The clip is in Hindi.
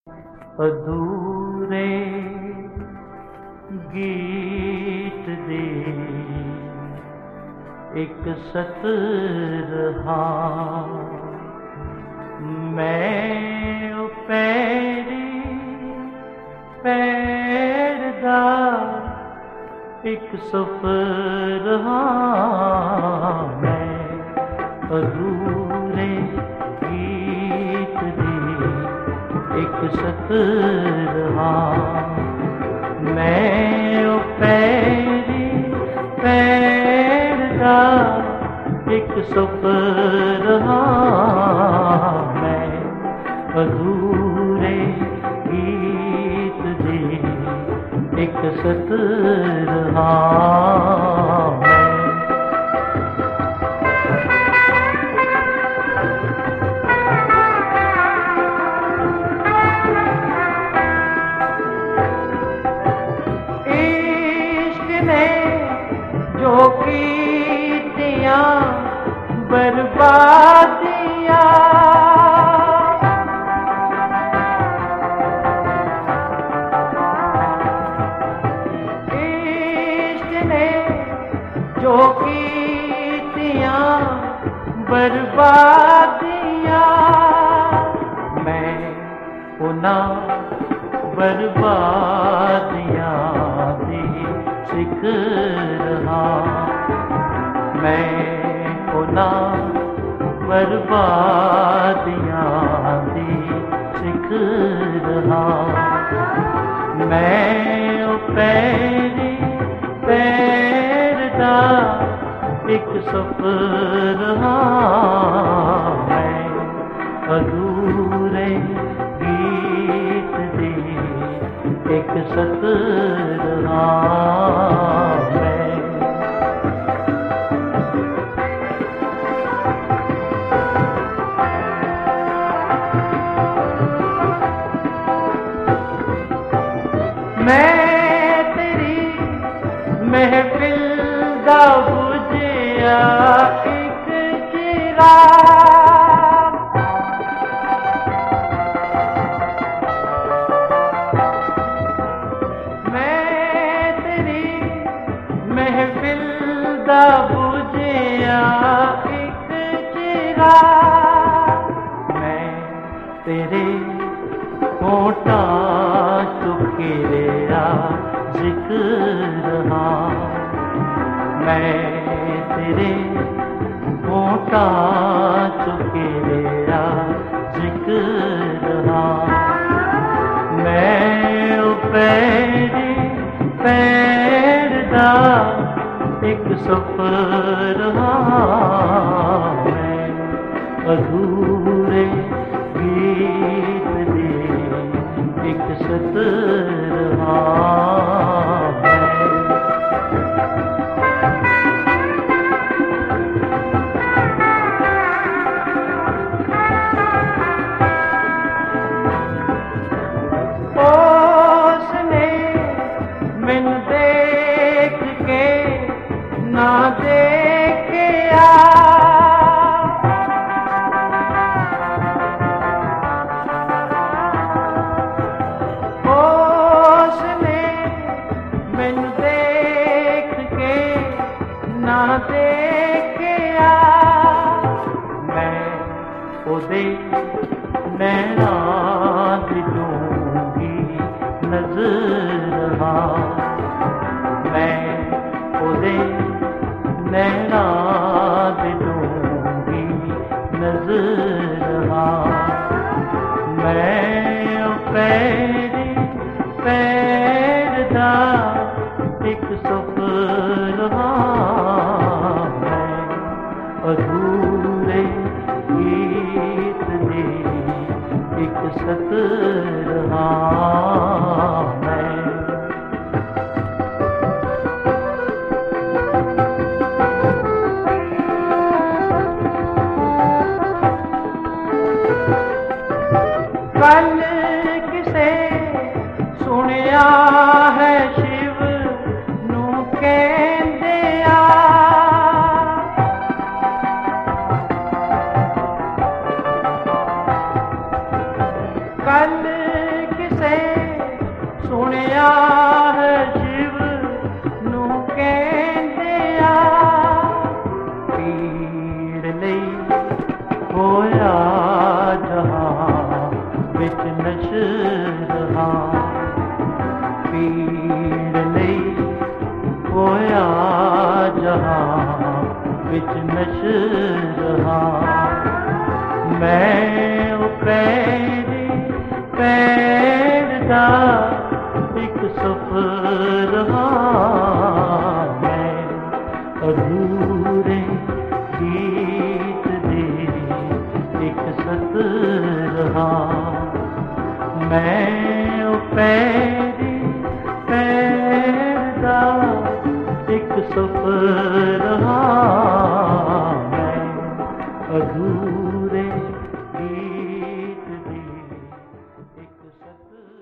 अधूरे गीत दे एक सतरहा मैं ओ पैरी पैरदा एक सफर हाँ मैं अधूरे गीत दे एक सतरहा मैं ओ पैरी पैरदा एक सफर हाँ मैं अधूरे गीत दे एक सतरहा जो कीतियां बर्बादियां इश्क ने जो कीतियां बर्बादियां मैं उन्हें बर्बादियां दी सिख रहा मैं उन्हें बर्बादियां दी सिख रहा मैं ओ पैरी पैरदा एक सफर हाँ मैं अधूरे गीत दे एक सतरहा मैं तेरी महफिल दा बुझिया एक चिराग मैं तेरी महफिल दा बुझिया एक चिराग मैं तेरे होठा चुके रेया जिक्र हाँ मैं तेरे होठा चुके रेया जिक्र हाँ मैं ओ पैरी पैरदा एक सफर हाँ मैं अधूरे गीत दे एक सतरहा उसने मैनू देख के ना देखिया मैनू देख के ना देखिया मैं ओदे नैना दी दूंगी नजर हाँ मैं ओदे नैना दी दूंगी नजर हाँ मैं ओ पैरी पैरदा एक सफर हाँ मैं अधूरे गीत दे एक सतरहा मैं कल किसे सुनिया है शिव नू कहंदिया कल नश रहा पीड़ लई होया जहां विच नश रहा मैं ओ पैरी पैर दा एक सफर रहा मैं अधूरे गीत दे एक सत रहा मैं ओ पैरी पैर दा एक सफर रहा मैं अधूरे गीत दे एक सत